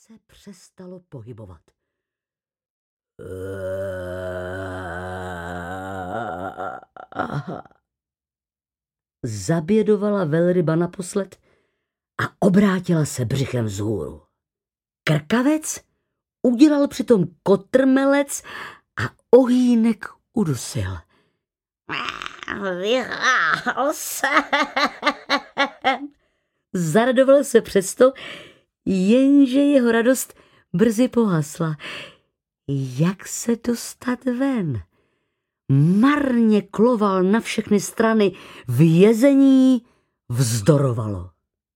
se přestalo pohybovat. Zabědovala velryba naposled a obrátila se břichem vzhůru. Krkavec udělal přitom kotrmelec a ohýnek udusil. Vyhrál jsem. Zaradoval se přesto, jenže jeho radost brzy pohasla. Jak se dostat ven? Marně kloval na všechny strany, vězení vzdorovalo.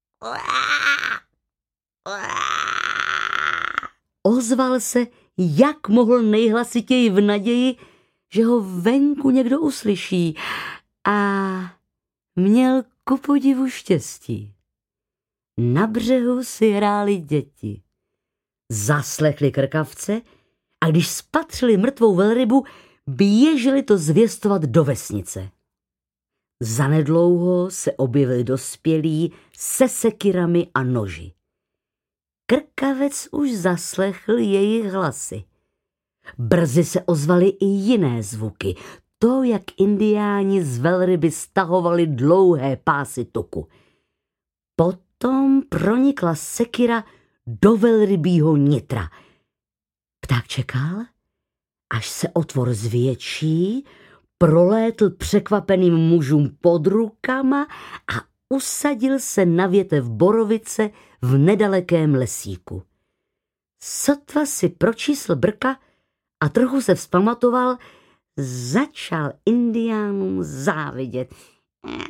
Ozval se, jak mohl nejhlasitěji v naději, že ho venku někdo uslyší, a měl kupodivu štěstí. Na břehu si hráli děti. Zaslechli krkavce a když spatřili mrtvou velrybu, běželi to zvěstovat do vesnice. Zanedlouho se objevili dospělí se sekyrami a noži. Krkavec už zaslechl jejich hlasy. Brzy se ozvaly i jiné zvuky, to, jak indiáni z velryby stahovali dlouhé pásy tuku. Potom pronikla sekyra do velrybího nitra. Pták čekal, až se otvor zvětší, prolétl překvapeným mužům pod rukama a usadil se na větev borovice v nedalekém lesíku. Sotva si pročísl brka a trochu se vzpamatoval, začal indiánům závidět.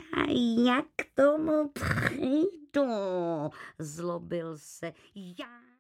Jak tomu přijdu, zlobil se. Já